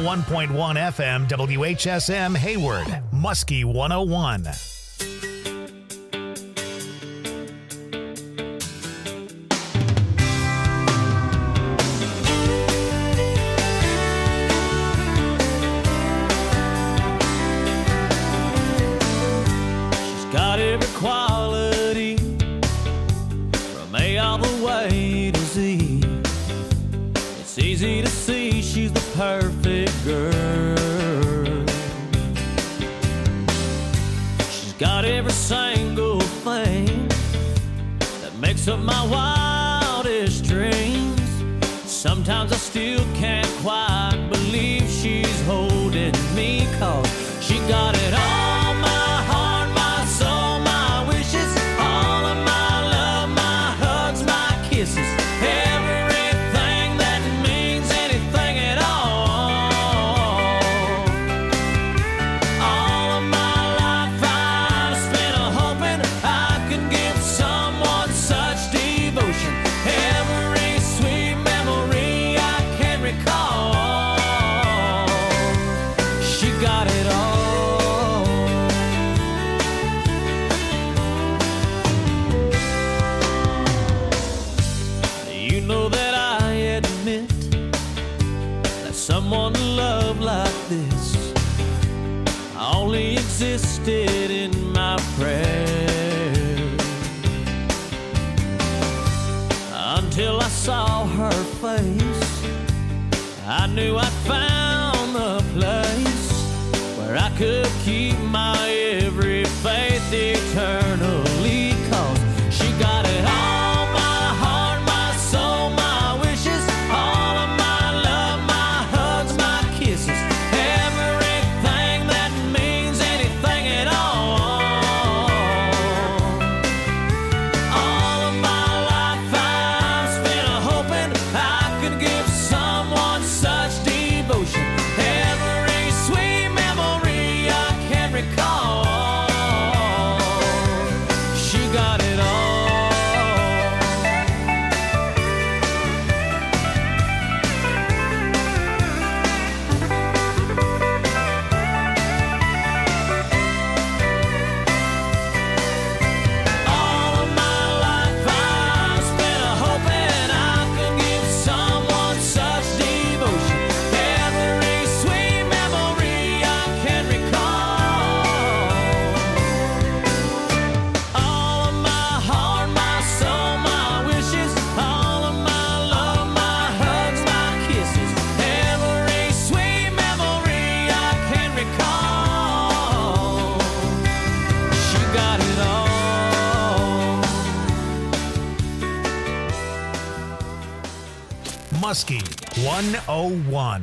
101.1 FM WHSM Hayward, Muskie 101. Got every quality from A all the way to Z. It's easy to see she's the perfect girl. She's got every single thing that makes up my wildest dreams. Sometimes I still can't quite believe she's holding me, 'cause she got it all. Someone love like this only existed in my prayers, until I saw her face. I knew I'd found the place where I could keep my every faith eternally, 'cause she got it all. Muskie 101.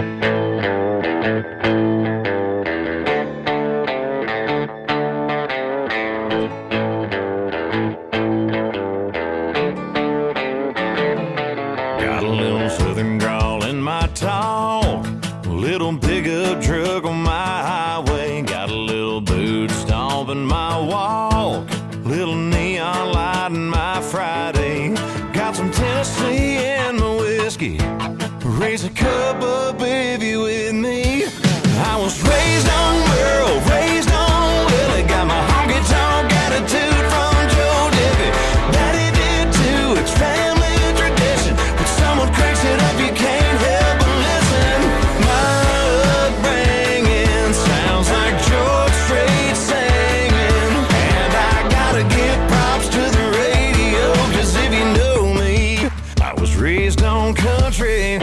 Got a little southern drawl in my talk, a little pickup truck on my highway, got a little boot stomp in my walk, little neon light in my Friday, got some Tennessee in my whiskey, raise a cup up if you with me. I was raised on Merle, raised on Willie, got my honky-tonk attitude from Joe Diffie. Daddy did too, it's family tradition. When someone cranks it up, you can't help but listen. My upbringing sounds like George Strait singing, and I gotta give props to the radio, 'cause if you know me, I was raised on country.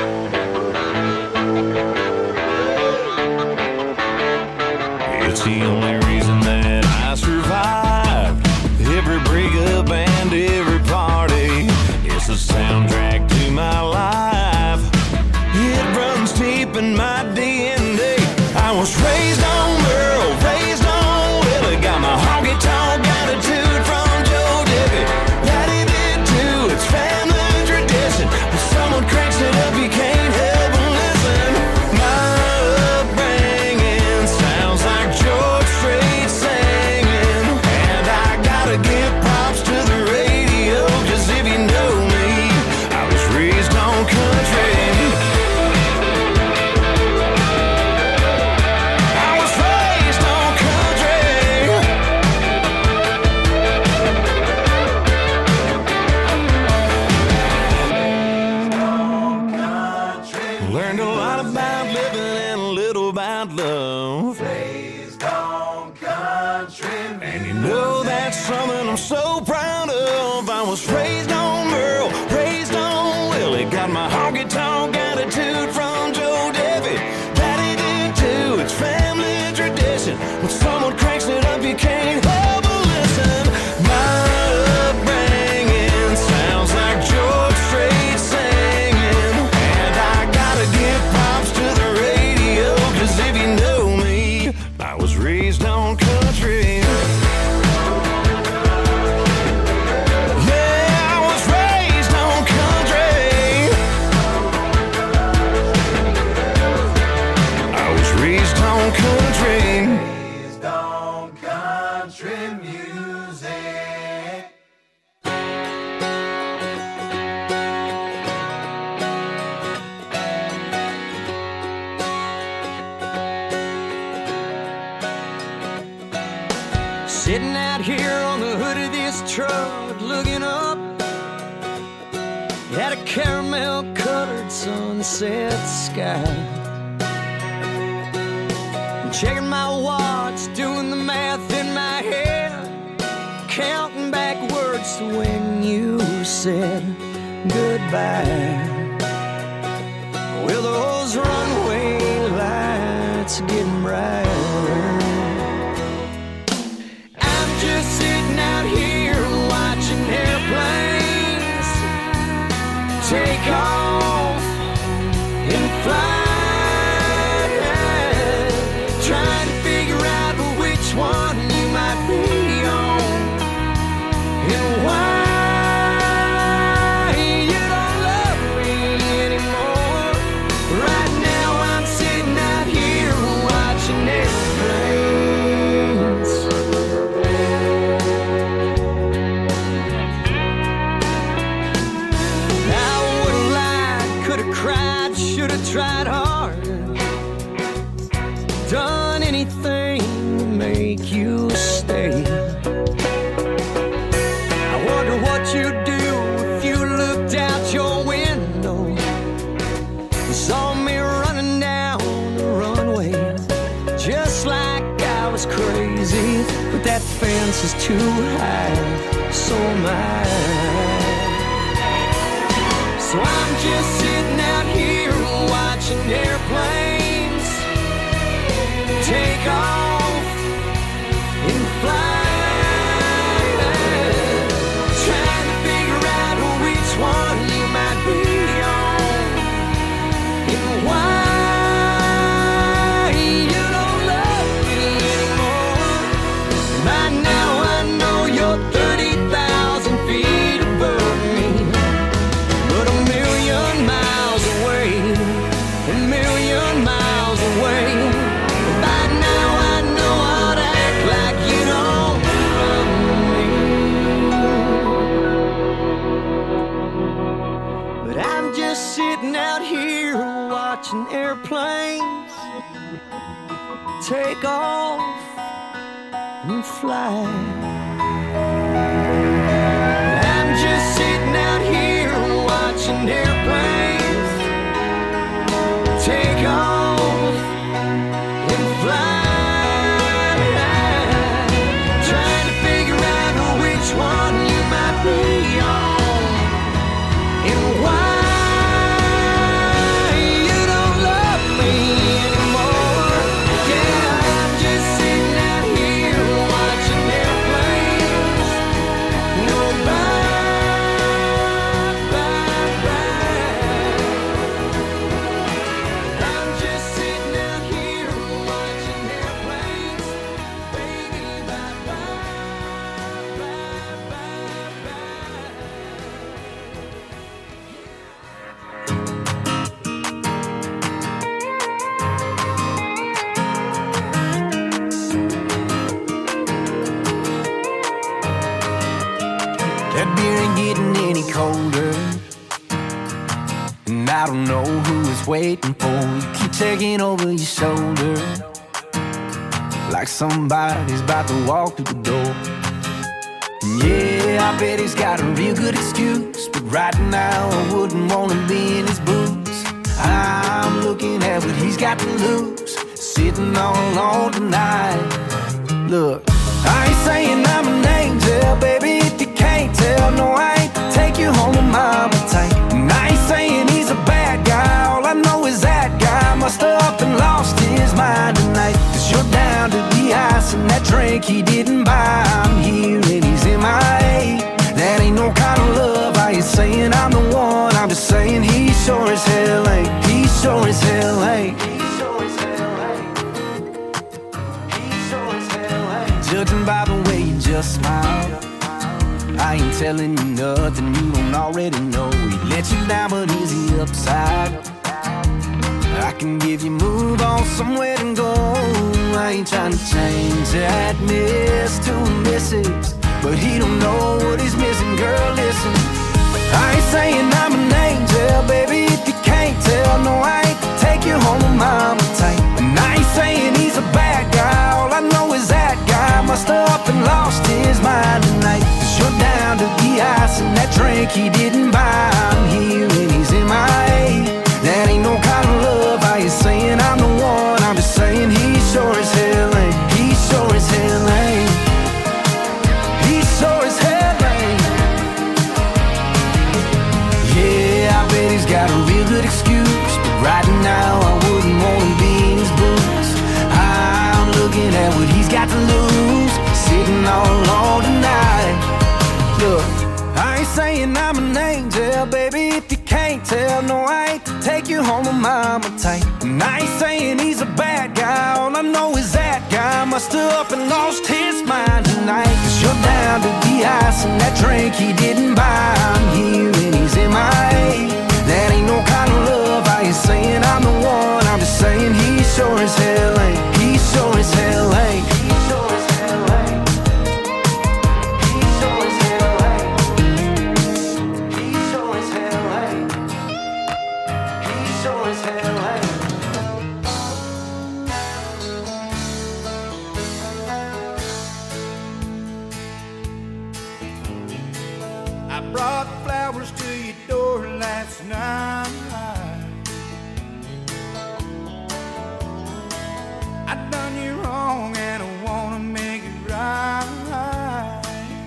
It's the only reason that I survived every breakup and every party. It's the soundtrack to my life. It runs deep in my DNA. I was raised on Merle, raised on Willie, got my honky-tonk attitude from Joe Diffie. Daddy did too, it's family tradition. When someone cranks it up, you can't help but listen. My upbringing sounds like George Strait singing, and I gotta give props to the radio, 'cause if you know me, I was raised on country. about love. Raised on country music. And you know that's something I'm so proud of. I was raised on Merle, raised on Willie. Got my honky-tonk attitude from Joe Debbie. Daddy did too, it's family tradition. When someone cranks it up, you can't help but listen. My upbringing sounds like George Strait singing. And I gotta give props to the radio, 'cause if you know me, I was raised on country. Yeah, I was raised on country. I was raised on country. Raised on country music. Sitting out here on the hood of this truck, looking up at a caramel-colored sunset sky. I'm checking my watch, doing the math in my head, counting backwards to when you said goodbye. Well, those runway lights are getting brighter. I'm just sitting out here watching airplanes take off and fly, trying to figure out which one you might be on and why you don't love me anymore. Right now I'm sitting out here watching airplanes. I wouldn't lie, could have cried, should have tried harder, done anything to make you stay. I wonder what you'd do if you looked out your window and saw me running down the runway, just like I was crazy. But that fence is too high, so am I. So I'm just sitting out here watching airplanes take off and fly, trying to figure out which one you might be on and why you don't love me anymore. By now I know you're 30,000 feet above me, but a million miles away, a million miles away. By now I know how to act like you don't love me. But I'm just sitting out here watching airplanes take off and fly. I'm just sitting out here watching airplanes take off and fly, trying to figure out which one you might be on and why you don't love me anymore. Yeah, I'm just sitting out here watching airplanes go by, by, by. I'm just sitting out here watching airplanes, baby, bye, bye, bye, bye, bye. That beer ain't getting any colder, and I don't know who it's waiting for. You keep checking over your shoulder, like somebody's about to walk through the door. And yeah, I bet he's got a real good excuse, but right now I wouldn't want to be in his boots. I'm looking at what he's got to lose, sitting all alone tonight. Look, I ain't saying I'm an angel, baby, if you can't tell. No, I ain't take you home with mama tight. And I ain't saying he's a bad guy, all I know is that guy must have up and lost his mind tonight. Cause you're down to the ice and that drink he didn't buy. I'm here and he's MIA. That ain't no kind of love. I ain't saying I'm the one, I'm just saying he sure as hell ain't. He sure as hell ain't. Judging by the way you just smiled, I ain't telling you nothing you don't already know. He let you down, but is he upside? I can give you move on somewhere to go. I ain't trying to change that miss to a missus, but he don't know what he's missing. Girl, listen, I ain't saying I'm an angel, baby, if you can't tell. No, I ain't take you home with mama tight. And I ain't saying he's a bad guy, all I know is that guy must have up and lost his mind tonight. Cause you're down to the ice and that drink he didn't buy. I'm here and he's MIA. That ain't no kind of love. I ain't saying I'm the one, I'm just saying he sure as hell ain't. He sure as hell ain't. He sure as hell ain't. Yeah, I bet he's got a real good excuse, but right now I wouldn't wanna be in his boots. I'm looking at what he's got to lose, sitting all alone tonight. Look, I ain't saying I'm an angel, baby, if you can't tell. No, I ain't take you home with mama tight. And I ain't saying he's a bad guy, all I know is that guy must have up and lost his mind tonight. Cause you're down to the ice and that drink he didn't buy. I'm here and he's MIA. That ain't no kind of love. I ain't saying I'm the one, I'm just saying he sure as hell ain't. He sure as hell ain't. He sure as hell ain't. He sure as hell ain't. He sure as hell ain't. He sure as hell ain't. I brought flowers to your door last night. I done you wrong and I wanna make it right.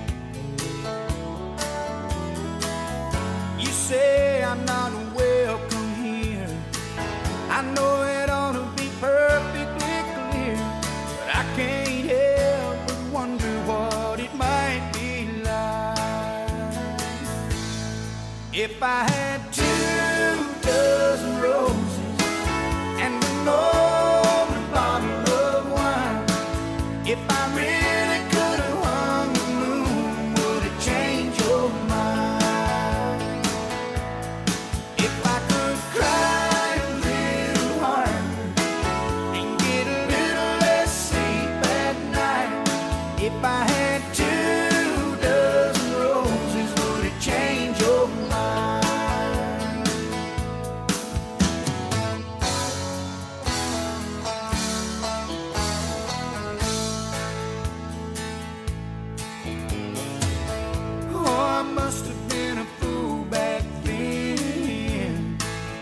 You say I'm not welcome here. I know it ought to be perfectly clear, but I can't help but wonder what it might be like if I had 2 dozen roses and an old bottle of wine. If I really could have hung the moon, would it change your mind? If I could cry a little harder and get a little less sleep at night. If I had 2 dozen roses, would it change your mind? Oh, I must have been a fool back then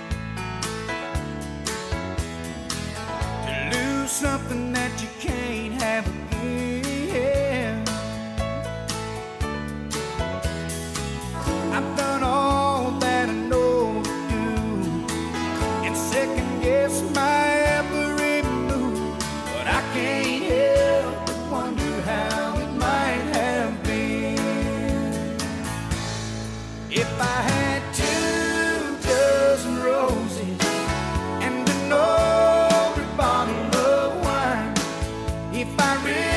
to lose something that you can't have again. I've done all that I know to do and second guess my every move, but I can't help but wonder how it might have been if I had 2 dozen roses and an old bottle of wine. If I really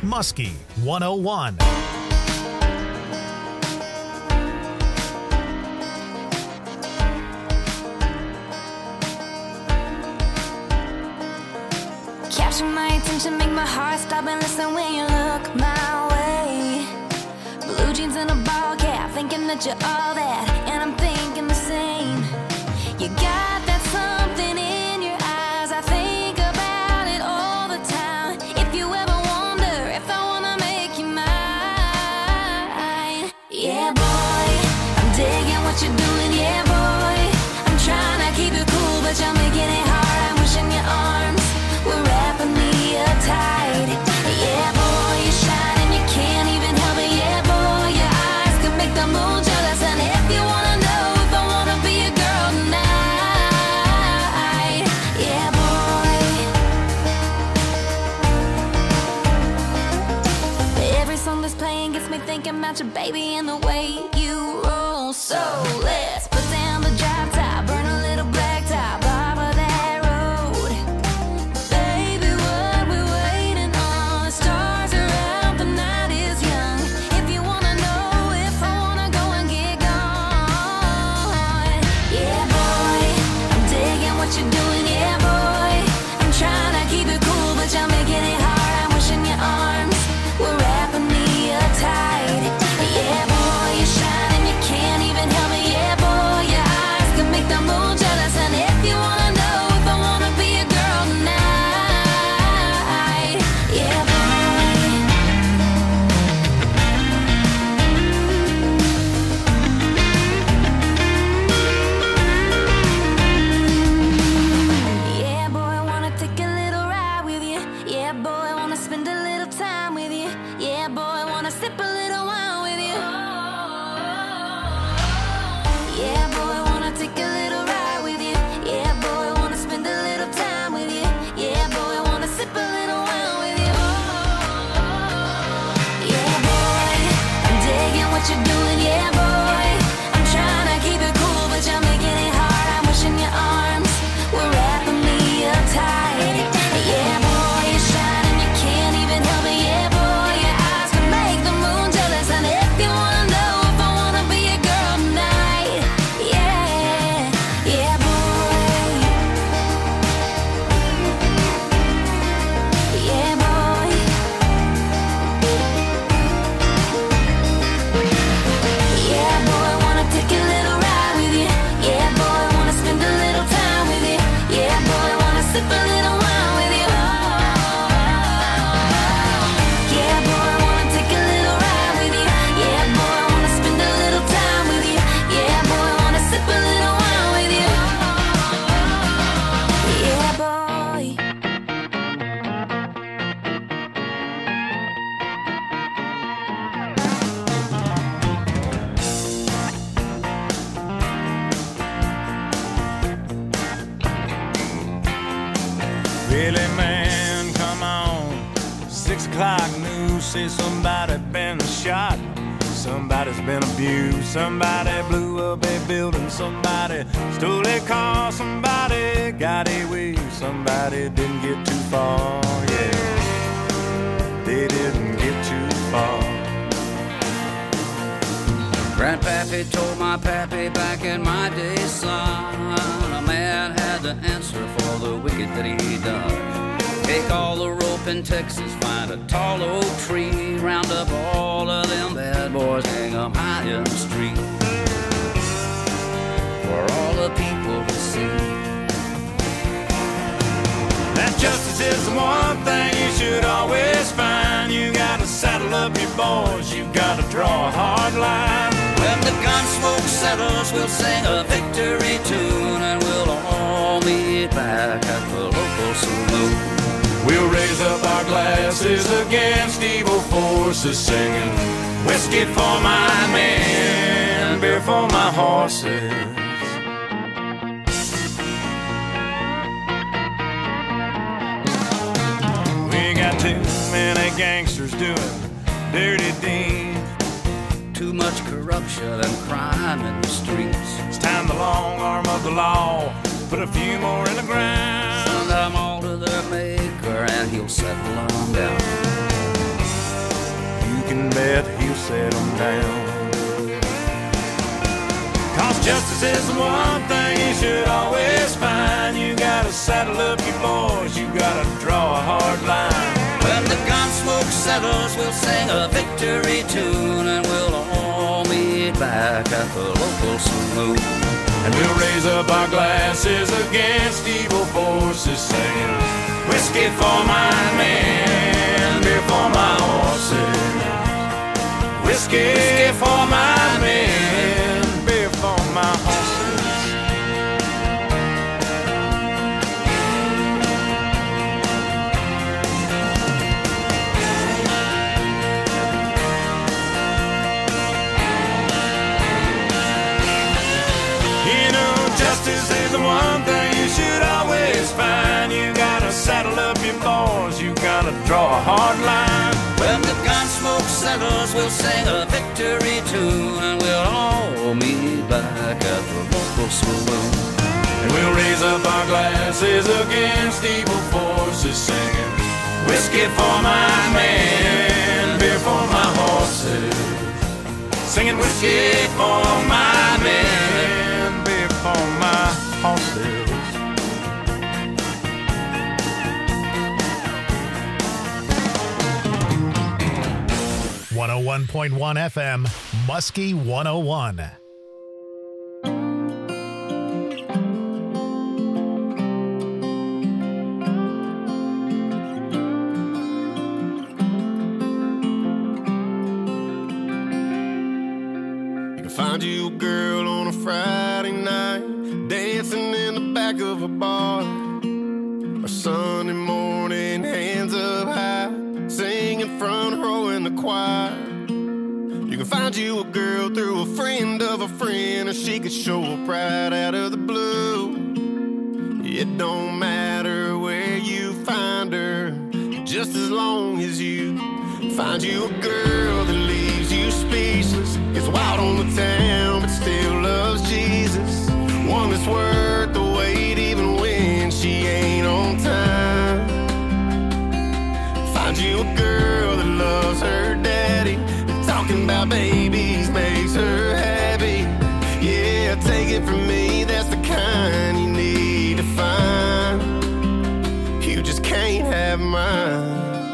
Muskie 101. Capture my attention, make my heart stop and listen when you look my way. Blue jeans and a ball cap, thinking that you're all that, and I'm thinking the same. You got that something in your eyes, I think about it all the time. If you ever wonder if I wanna make you mine, yeah boy, I'm digging what you're doing, yeah boy. I'm trying to keep it cool, but you're making it hard. I'm wishing your arms were wrapping me up tight. Yeah boy, you shine and you can't even help it. Yeah boy, your eyes can make the moon jealous. And if you wanna know if I wanna be a girl tonight, yeah boy. Every song that's playing gets me thinking about your baby and the way you roll. So let's put down the drop top, burn a little black top off of that road. Baby, what we waiting on? The stars are out, the night is young. If you wanna know if I wanna go and get gone, yeah boy, I'm digging what you're doing, yeah boy. I'm trying to keep it cool, but you're making it hard. I'm wishing your arms were wrapping me up tight. Yeah boy, you shine and you can't even help it. Yeah boy, your eyes can make the moon jealous. And if you wanna know if I wanna be a girl tonight, yeah boy. Yeah boy, I wanna take a little ride with you. Yeah boy, I wanna spend a little time with you. Yeah boy, I wanna sip a little wine with you. Yeah boy, I wanna take a little ride with you. Yeah boy, I wanna spend a little time with you. Yeah boy, I wanna sip a little wine with you. Yeah boy, I'm digging what you're doing. Yeah boy, I'm trying to keep it cool, but you're making it hard. I'm wishing your arms were wrapping me up tight. Yeah boy, you shine and you can't even help it. Yeah boy, your eyes can make the moon jealous. And if you wanna know if I wanna be a girl tonight, yeah, yeah boy, yeah boy, yeah boy, I wanna take a little ride with you. Yeah boy, I wanna spend a little time with you. Yeah boy, I wanna sip a little wine with you. Yeah boy, I wanna take a little ride with you. Yeah boy, I wanna spend a little time with you. Yeah boy, I wanna sip a little wine with you. Yeah boy. Really, man, come on. 6 o'clock news say somebody been shot. Somebody's been abused. Somebody blew up a building. Somebody stole a car. Somebody got away. Somebody didn't get too far. Yeah, they didn't get too far. Grandpappy told my pappy back in my day, son, a man had to answer for the wicked that he done. Take all the rope in Texas, find a tall oak tree, round up all of them bad boys, hang 'em high in the street, for all the people to see. That justice is the one thing you should always find. You gotta saddle up your boys. You gotta draw a hard line. When the gun smoke settles, we'll sing a victory tune, and we'll all meet back at the local saloon. We'll raise up our glasses against evil forces, singing whiskey for my men, beer for my horses. We got too many gangsters doing dirty deeds. Too much corruption and crime in the streets. It's time the long arm of the law put a few more in the ground. Send them all to their maker and he'll settle them down. and bet he'll settle down. Cause justice is the one thing you should always find. You gotta saddle up your boys, you gotta draw a hard line. When the gun smoke settles, we'll sing a victory tune, and we'll all meet back at the local saloon. And we'll raise up our glasses against evil forces, singing whiskey for my men, beer for my horses. Whiskey for my men, beer for my horses. Justice is the one thing you should always find. You gotta saddle up your boys, you gotta draw a hard line. When the gun smoke settles, we'll sing a victory tune, and we'll all meet back at the local saloon. And we'll raise up our glasses against evil forces, singing whiskey for my men, beer for my horses. Singing whiskey for my men, beer for my horses. 101.1 FM, Muskie 101. Find you a girl on a Friday night, dancing in the back of a bar, or Sunday morning, hands up high, singing front row in the choir. You can find you a girl through a friend of a friend, or she could show up right out of the blue. It don't matter where you find her, just as long as you find you a girl that leaves you speechless, gets wild on the town but still loves Jesus. One that's worth the wait even when she ain't on time. Find you a girl that loves her daddy, and talking about babies makes her happy. Yeah, take it from me, that's the kind you need to find. You just can't have mine.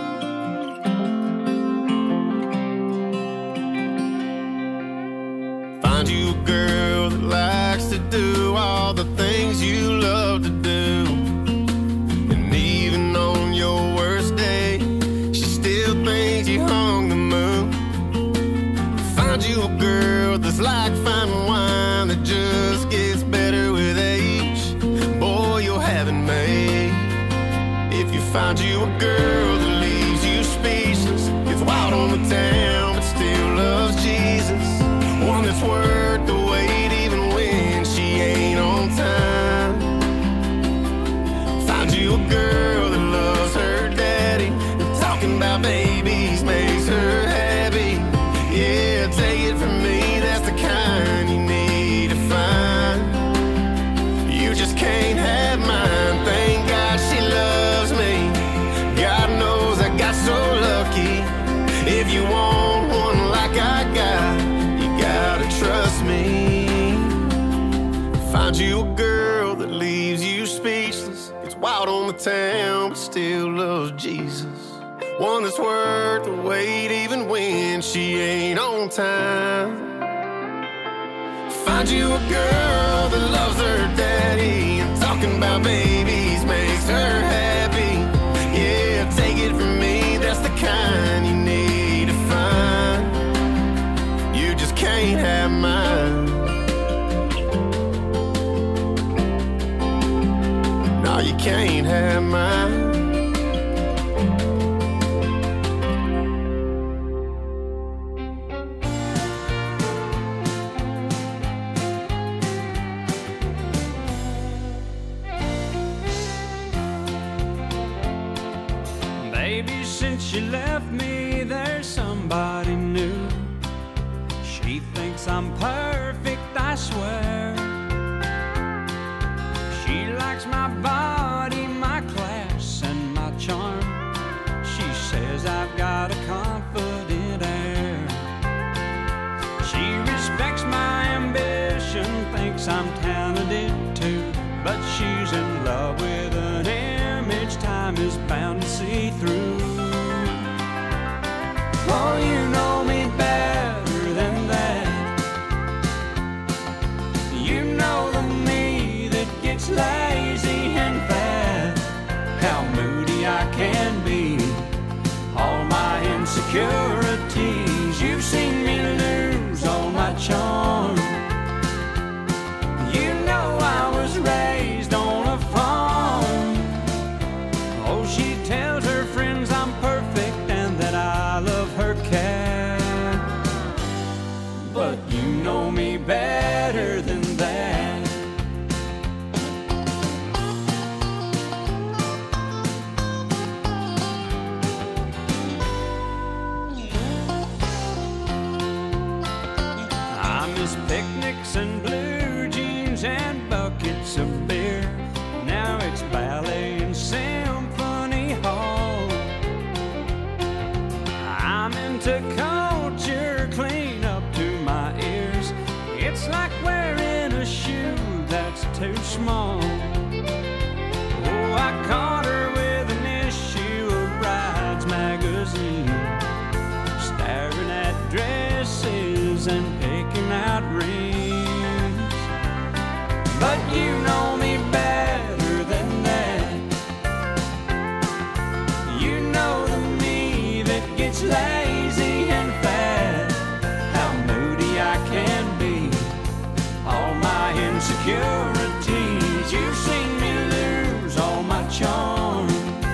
Find you a girl that likes to do all the things you love to do, and even on your worst day, she still thinks you hung the moon. Find you a girl that's like fine wine that just gets better with age. Boy, you'll have it made. If you find you a girl that leaves you speechless, gets wild on the town but still loves Jesus. One that's worth the wait even when she ain't on time. Find you a girl that loves her daddy, and talking about babies makes her happy. Yeah, take it from me, that's the kind you need to find. You just can't have mine. Thank God she loves me. God knows I got so lucky. If you want one like I got, gotta trust me. Find you a girl that leaves you speechless, gets wild on the town but still loves Jesus. One that's worth the wait even when she ain't on time. Find you a girl that loves her daddy, and talking about babies makes her happy. Yeah, take it from me, that's the kind you need to find. You just can't have mine. No, you can't have mine. Baby, since you left me, there's somebody new. She thinks I'm perfect, I swear. She likes my body, my class, and my charm. She says I've got a confident air. Hannah did too. But she's in love with an image time is bound to see through. Oh, you know me better than that. You know the me that gets lazy and fat. How moody I can be, all my insecurities. You've seen me lose all my charm. You know I was raised on a farm. Oh, she tells her friends I'm perfect and that I love her cat. But you know me better than that. I miss picnics and blue jeans and buckets of beer. Now it's ballet and symphony hall. I'm into culture clean up to my ears. It's like wearing a shoe that's too small. Oh, I caught her with an issue of Brides magazine, staring at dresses and picking out rings. But you know me better than that. You know the me that gets lazy and fat. How moody I can be, all my insecurities. You've seen me lose all my charm.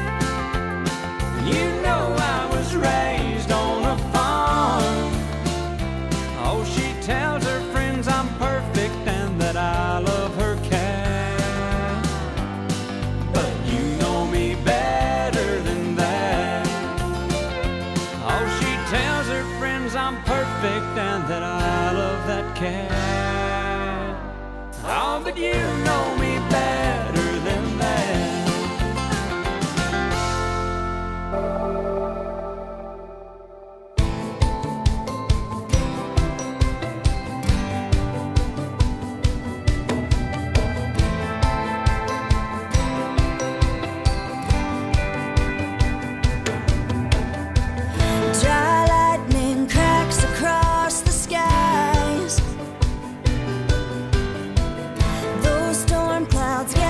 You know I was raised on a farm. Oh, she tells her friends I'm perfect and that I love her cat. But you know me better than that. Oh, she tells her friends I'm perfect and that I love that cat. Oh, but you know me better than that. Dry lightning cracks across the skies. Those storm clouds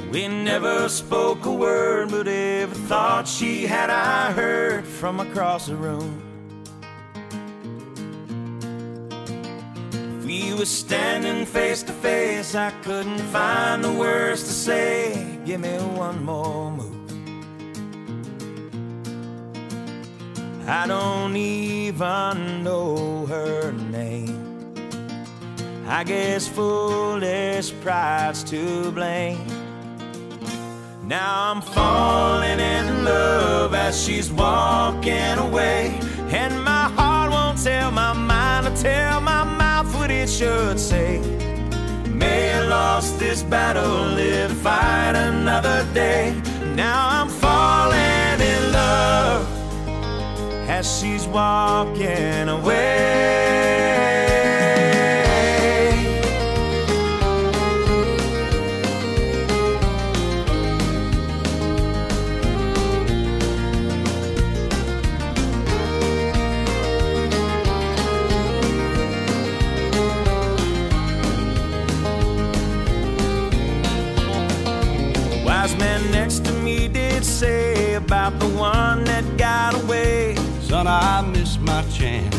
We never spoke a word, but every thought she had I heard from across the room. If we were standing face to face, I couldn't find the words to say. Give me one more move. I don't even know her name. I guess foolish pride's to blame. Now I'm falling in love as she's walking away, and my heart won't tell my mind to tell my mouth what it should say. May have lost this battle, live to fight another day. Now I'm falling in love as she's walking away. The wise man next to me did say about the one that got away, son, I missed my chance.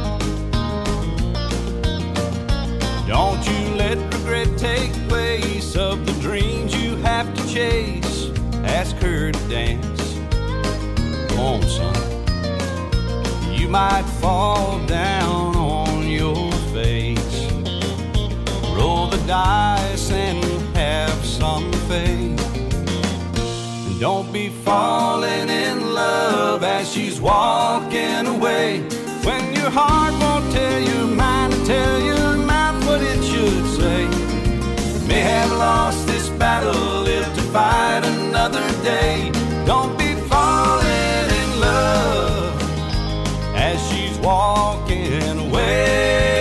Don't you let regret take place of the dreams you have to chase. Ask her to dance. Come on, son. You might fall down on your face. Roll the dice and have some faith. Don't be falling in love as she's walking away, when your heart won't tell your mind to tell your mouth what it should say. May have lost this battle, live to fight another day. Don't be falling in love as she's walking away.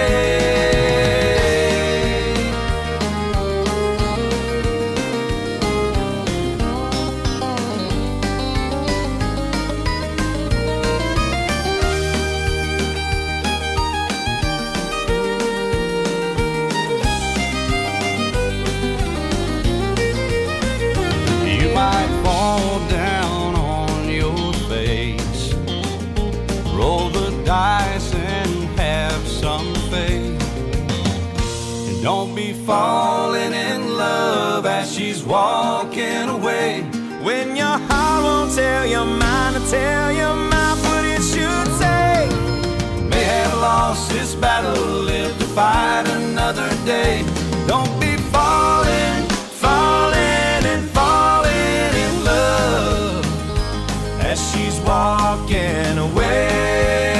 Don't be falling in love as she's walking away, when your heart won't tell your mind to tell your mouth what it should say. May have lost this battle, live to fight another day. Don't be falling, falling and falling in love as she's walking away.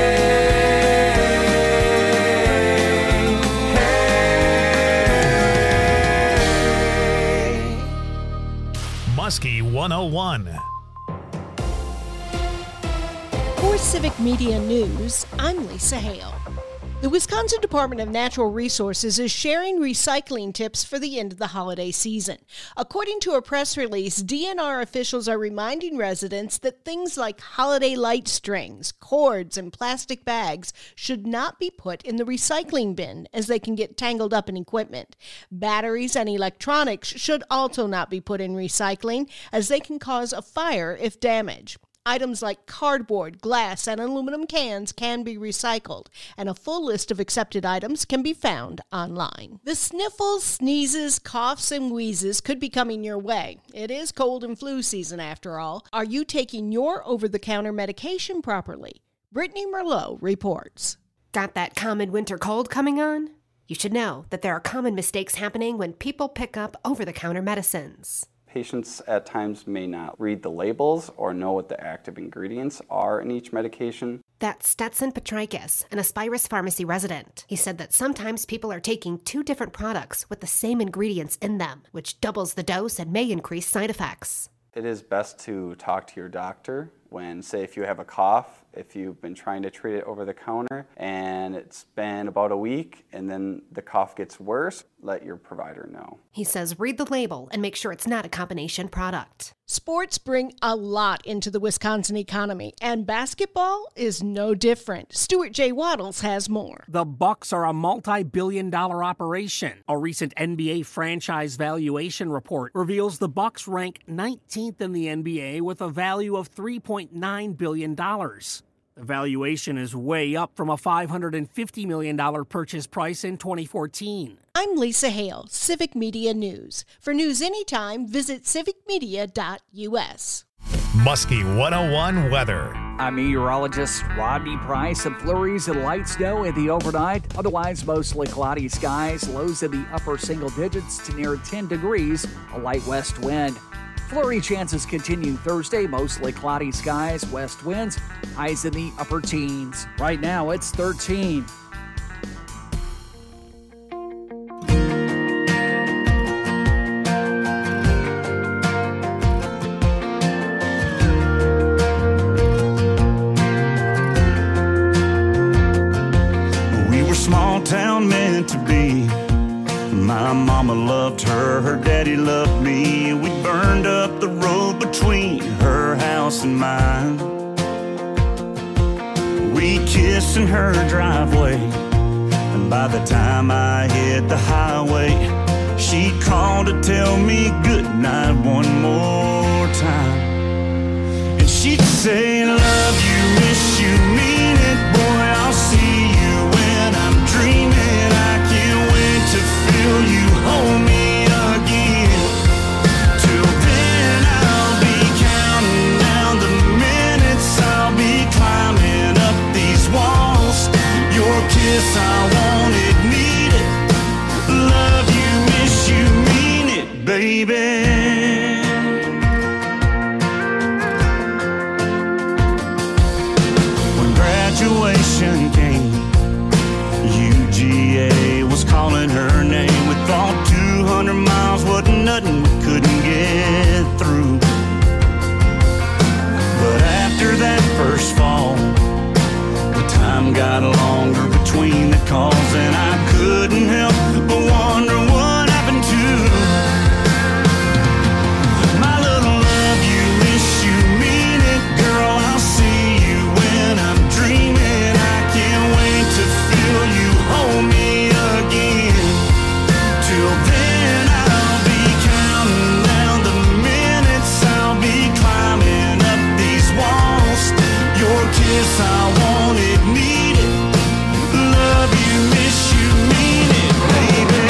Muskie 101. For Civic Media News, I'm Lisa Hale. The Wisconsin Department of Natural Resources is sharing recycling tips for the end of the holiday season. According to a press release, DNR officials are reminding residents that things like holiday light strings, cords, and plastic bags should not be put in the recycling bin, as they can get tangled up in equipment. Batteries and electronics should also not be put in recycling, as they can cause a fire if damaged. Items like cardboard, glass, and aluminum cans can be recycled, and a full list of accepted items can be found online. The sniffles, sneezes, coughs, and wheezes could be coming your way. It is cold and flu season after all. Are you taking your over-the-counter medication properly? Brittany Merlot reports. Got that common winter cold coming on? You should know that there are common mistakes happening when people pick up over-the-counter medicines. Patients at times may not read the labels or know what the active ingredients are in each medication. That's Stetson Petrikis, an Aspirus Pharmacy resident. He said that sometimes people are taking two different products with the same ingredients in them, which doubles the dose and may increase side effects. It is best to talk to your doctor when, say, if you have a cough If you've been trying to treat it over the counter and it's been about a week and then the cough gets worse, let your provider know. He says read the label and make sure it's not a combination product. Sports bring a lot into the Wisconsin economy, and basketball is no different. Stuart J. Waddles has more. The Bucks are a multi-billion-dollar operation. A recent NBA franchise valuation report reveals the Bucks rank 19th in the NBA with a value of $3.9 billion. The valuation is way up from a $550 million purchase price in 2014. I'm Lisa Hale, Civic Media News. For news anytime, visit civicmedia.us. Muskie 101 weather. I'm meteorologist Rodney Price. Some flurries and light snow in the overnight. Otherwise, mostly cloudy skies. Lows in the upper single digits to near 10 degrees. A light west wind. Flurry chances continue Thursday. Mostly cloudy skies. West winds. Highs in the upper teens. Right now, it's 13. Small town meant to be. My mama loved her, her daddy loved me. We burned up the road between her house and mine. We kissed in her driveway, and by the time I hit the highway, she called to tell me goodnight one more time. And she'd say, love you, miss you, mean it, boy, I'll see you when I'm dreaming. I can't wait to feel you hold me again. Till then I'll be counting down the minutes. I'll be climbing up these walls. Your kiss, I want it, need it. Love you, miss you, mean it, baby. When graduation came, UGA was calling her name. We thought 200 miles wasn't nothing, we couldn't get through. But after that first fall, the time got longer between the calls, and I couldn't help but wonder what happened to my little love you, miss you, mean it, girl, I'll see you when I'm dreaming. I can't wait to feel you hold me again. Till then I'll be counting down the minutes. I'll be climbing up these walls. Your kiss, I want it, need it. Love you, miss you, mean it, baby.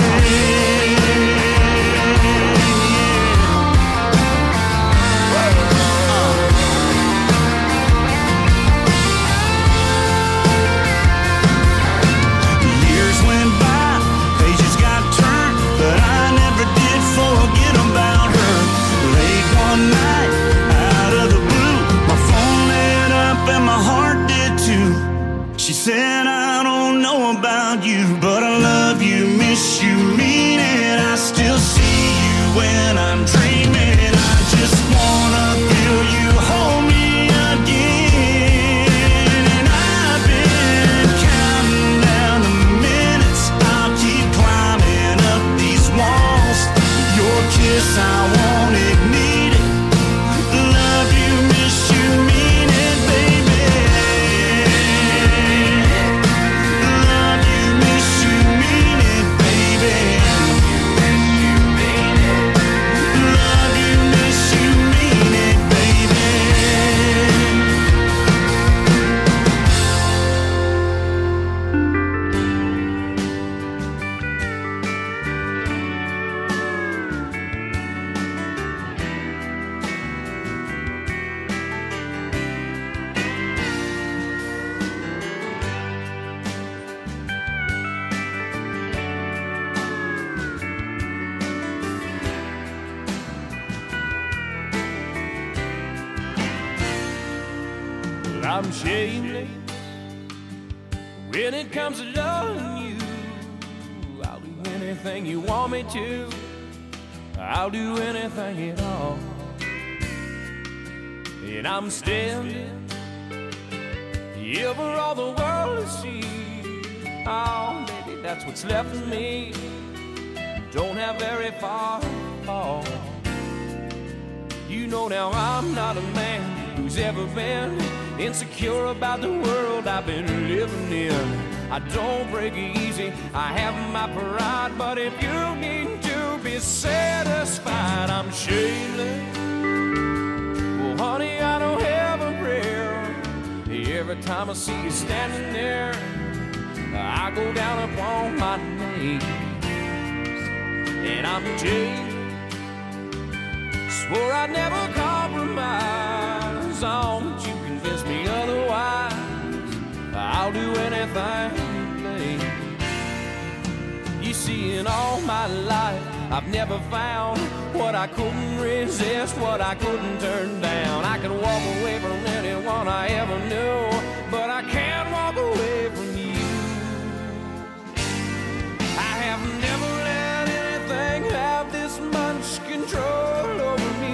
Years went by, pages got turned, but I never did forget about her. Late one night, out of the blue, my phone lit up and my heart did too. She said, I don't know about you, but I love you, miss you, mean it. I still see you when I'm dreaming. I just wanna feel you hold me again. And I've been counting down the minutes. I'll keep climbing up these walls. Your kiss, I want it, need it. Love you, miss you, mean it, baby. Love you, miss you, mean it, baby. Love you, miss you, mean it, baby. Well, I'm shameless when it comes to loving you. I'll do anything you want me to. I'll do anything at all. And I'm standing ever all the world to see. Oh, baby, that's what's left of me. Don't have very far to fall. You know now I'm not a man who's ever been insecure about the world I've been living in. I don't break easy, I have my pride, but if you need to be satisfied, I'm shameless. Well, honey, I don't have a prayer. Every time I see you standing there, I go down upon my knees. And I'm Jay, swore I'd never compromise. Don't you convince me otherwise, I'll do anything you please. You see, in all my life, I've never found what I couldn't resist, what I couldn't turn down. I can walk away from anyone I ever knew, but I can't walk away from you. I have never let anything have this much control over me.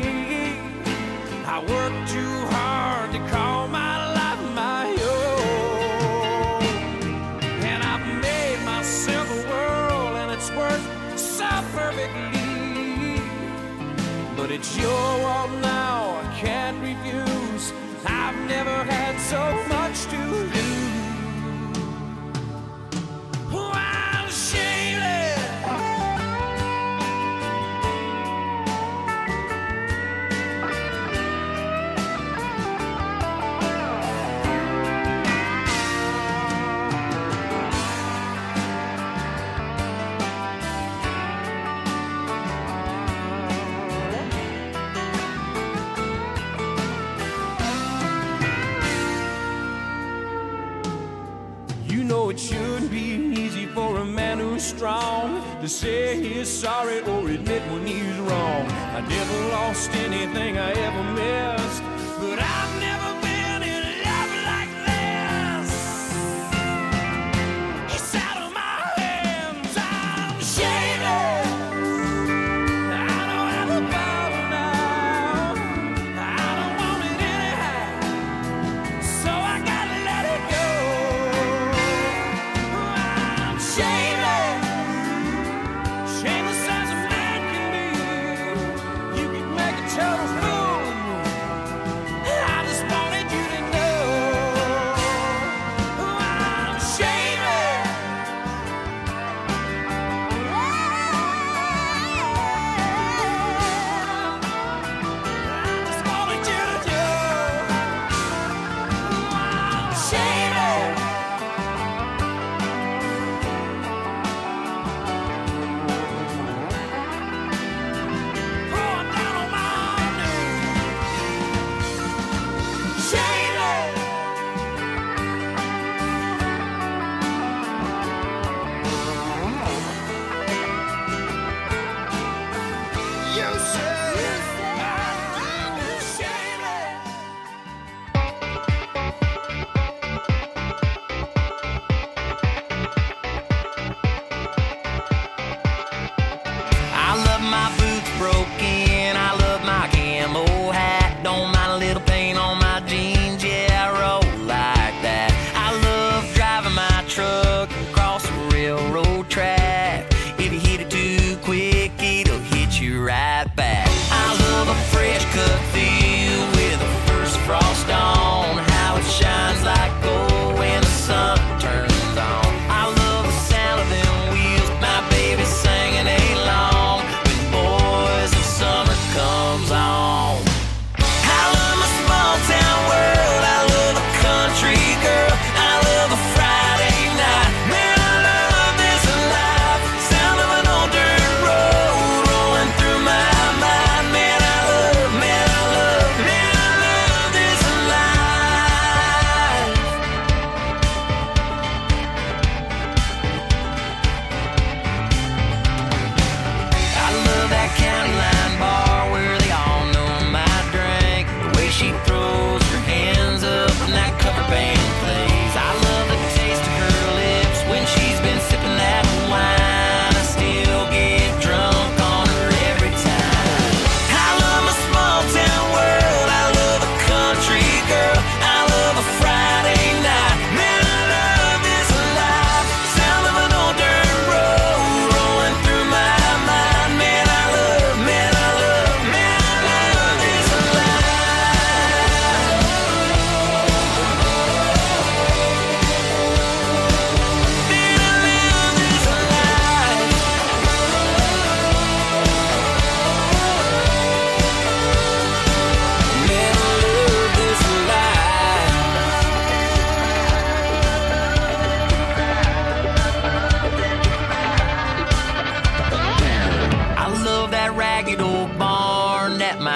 I work too hard to call my life my own, and I've made myself a world, and it's worked so perfectly. But it's your world now, I can't refuse. I've never had so much to lose. Oh, I'm shameless. It shouldn't be easy for a man who's strong to say he's sorry or admit when he's wrong. I never lost anything I ever missed, but I've never been in love like this. It's out of my hands, I'm shameless. I don't have a power now, I don't want it anyhow, so I gotta let it go. Shameless as a man can be. You can make a total fool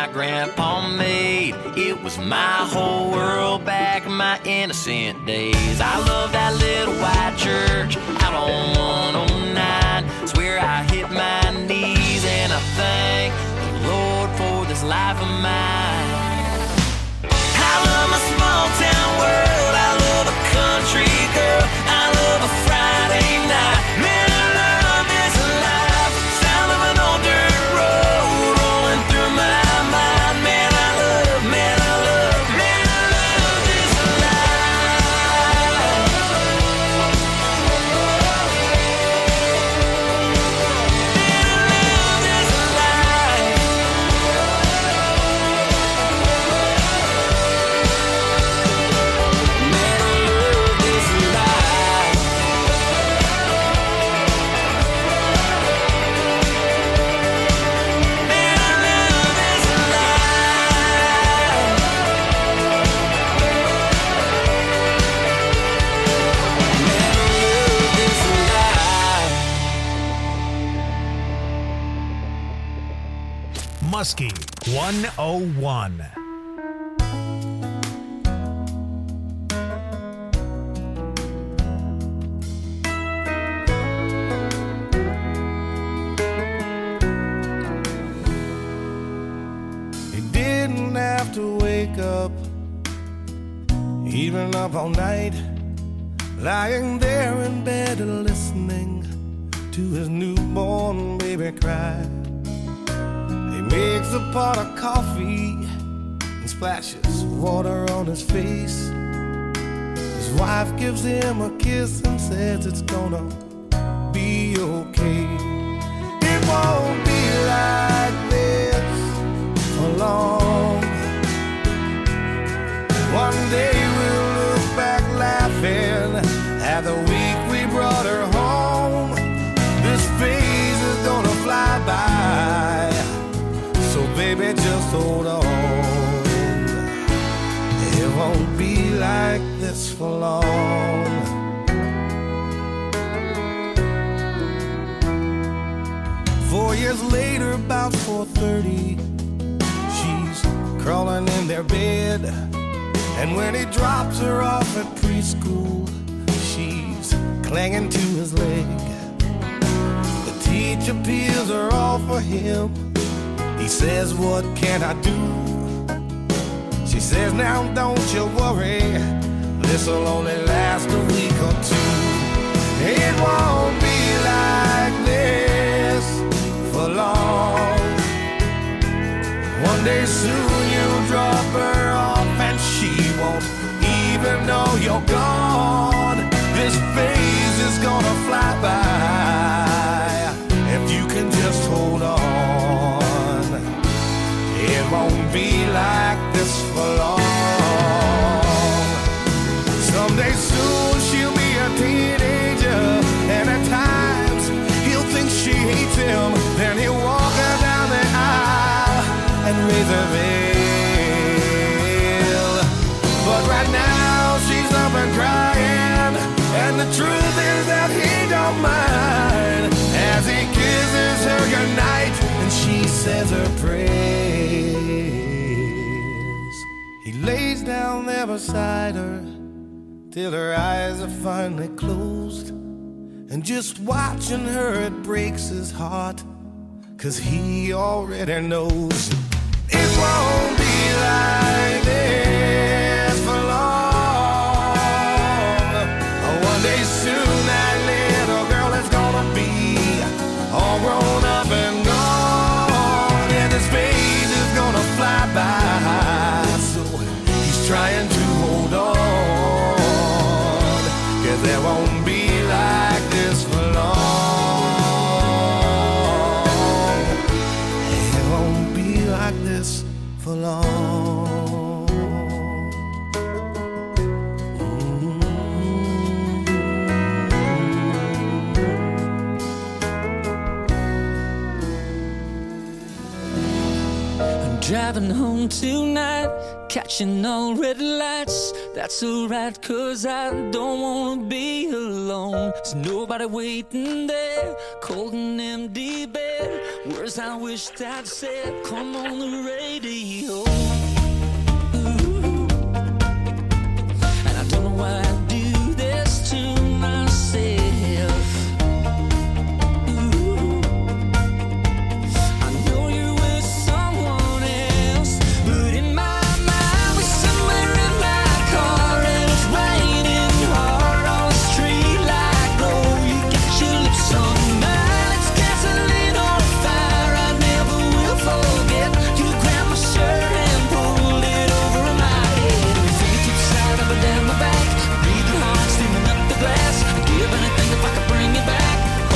my grandpa made. It was my whole world back in my innocent days. I love that little white church out on 109. It's where I hit my knees and I thank the Lord for this life of mine. I love my small town world. I love a country girl. I love a Friday night. Man, I love this life. Sound of an old dirt road rolling through my mind. Man, I love, man, I love, man, I love this life. Man, I love this life. Man, I love this life. Man, I love this life. Man, I love this life. Muskie 101. He didn't have to wake up, even up all night, lying there in bed listening to his newborn baby cry. He makes a pot of coffee and splashes water on his face. His wife gives him a kiss and says it's gonna be okay. It won't be like this for long. One day we'll look back laughing at the week we brought her home. This phase is gonna fly by, so baby just hold on. It won't be like this for long. 4 years later, about 4:30, she's crawling in their bed. And when he drops her off at preschool, she's clinging to his leg. The teacher peels her off for him. He says, what can I do? She says, now don't you worry, this'll only last a week or two. It won't be like this for long. One day soon you'll drop her off and she won't even know you're gone. This phase is gonna fly by if you can just hold on. It won't be like this for long. Someday soon she'll be a teenager, and at times he'll think she hates him. Then he'll walk her down the aisle and raise her veil. But right now she's up and crying, and the truth is that he don't mind as he kisses her goodnight and she says her prayers. He lays down there beside her till her eyes are finally closed, and just watching her it breaks his heart, 'cause he already knows it won't be like this for long. One day soon that little girl is gonna be all grown up and gone, and his phase is gonna fly by, so he's trying to hold on, 'cause there won't be like this for long. It won't be like this for long. I'm driving home tonight, catching all red lights. That's alright, 'cause I don't wanna be alone. There's nobody waiting there, cold and empty bed, Words I wished I'd said come on the radio. And I don't know why I do this to myself. I know you're with someone else, but in my mind we're somewhere in my car, and it's raining hard on the street like glow. You got your lips on mine, it's gasoline on fire. I never will forget. You grabbed my shirt and pulled it over my head. Your fingertips side up and down my back, breathing hard, steaming up the glass. I'd give anything if I could bring you back.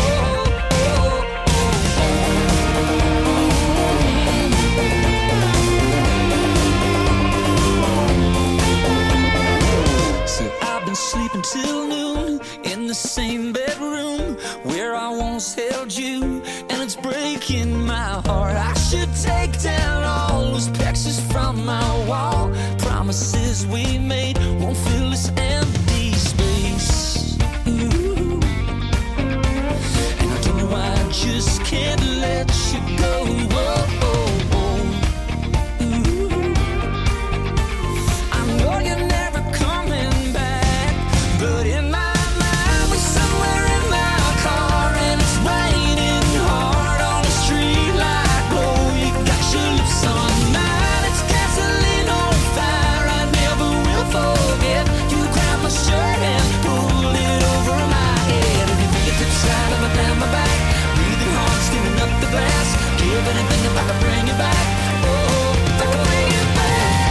I've been sleeping till noon in the same bedroom where I once held you, and it's breaking my heart. I should take down all those pictures from my wall. Promises we made won't fill this empty space. Ooh. And I don't know why I just can't let you go. Whoa, oh, oh. Ooh. I know you're never coming back, but in my mind we're somewhere in my car, and it's raining hard on the street like glow. You got your lips on mine, it's gasoline on fire. I never will forget. You grabbed my shirt and pulled it over my head, and your fingertips side up and down my back, breathing hard, steaming up the glass. Give anything if I could bring you back. Oh, if I could bring you back.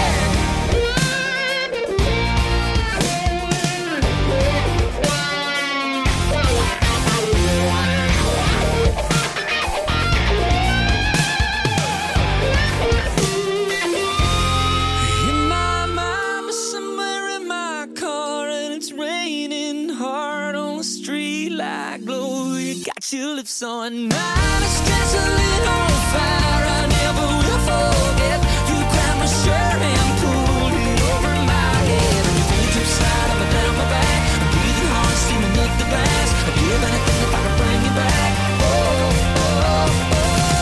In my mind, we're somewhere in my car, and it's raining hard on the street like glow. You got your lips on mine, it's gasoline on fire. I never will forget. You grabbed my shirt and pulled it over my head, and your fingertips slide up and down my back, breathing hard, steaming up the glass. I'd give anything if I could bring you back. Oh, oh, oh, oh,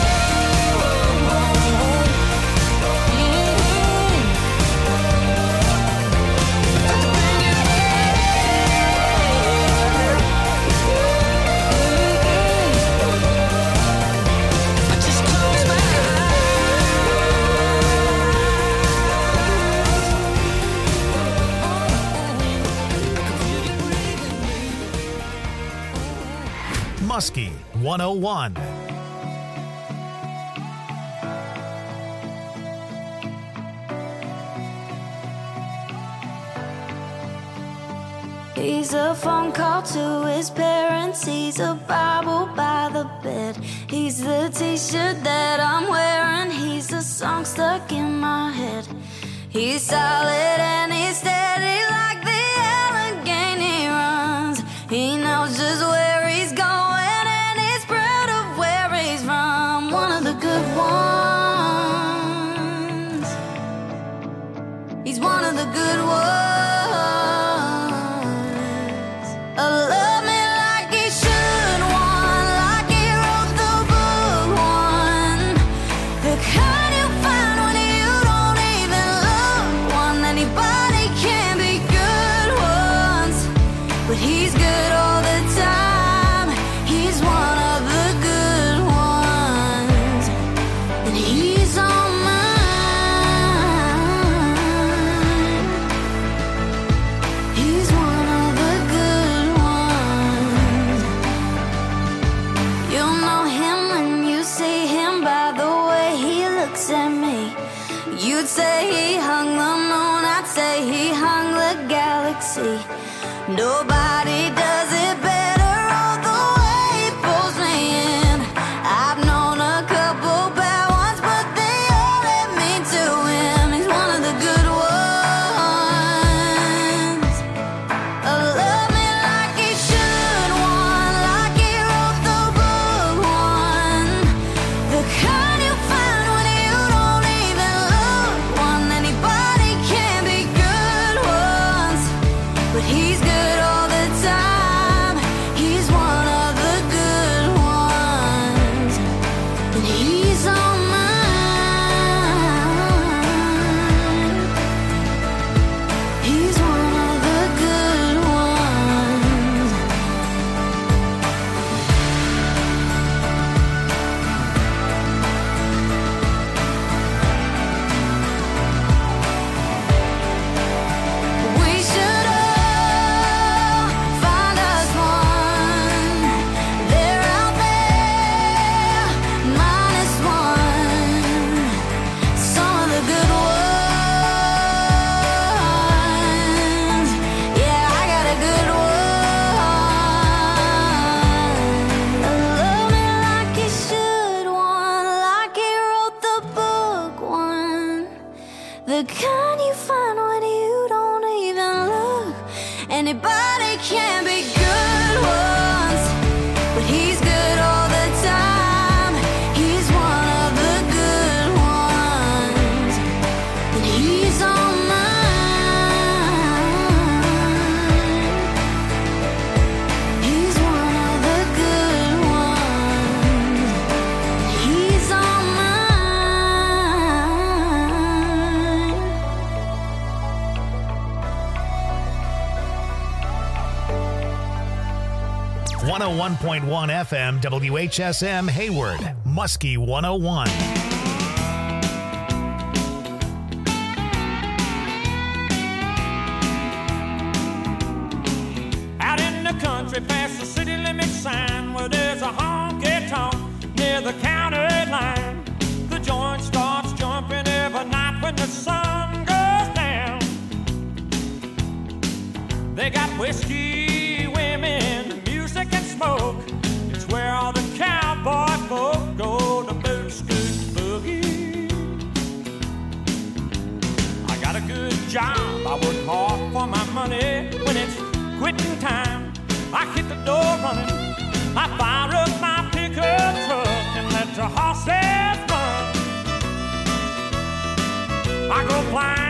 Muskie 101. He's a phone call to his parents. He's a Bible by the bed. He's the t-shirt that I'm wearing. He's a song stuck in my head. He's solid and he's steady like the Allegheny runs. He knows just where he's going and he's proud of where he's from. One of the good ones. He's one of the good ones. Love me like he should, one like he wrote the book, one the kind you find when you don't even look, one anybody can be good ones, but he's good all the time. He's one of the good ones, and he's on mine. He's one of the good ones. You'll know him when you see him by the way he looks at me. You'd say he hung the moon, I'd say he hung the galaxy. Nobody does it better, all the way he pulls me in. I've known a couple bad ones, but they all led me to him. He's one of the good ones. Love me like he should, one like he wrote the book, one the kind you find when you don't even look, one anybody can be good ones, but he's good all the time. The kind you find when you don't even look. Anybody can be good once, but he's good all the time. He's one of the good ones, and he's on mine. He's one of the good ones, he's on mine. 101.1 FM WHSM Hayward, Muskie 101. Out in the country past the city limit sign where there's a honky-tonk near the county line. The joint starts jumping every night when the sun goes down. They got whiskey, women, music and smoke. It's where all the cowboy folk go to boot scoot boogie. I got a good job, I work hard for my money. When it's quitting time, I hit the door running. I fire up my pickup truck and let the horses run. I go flying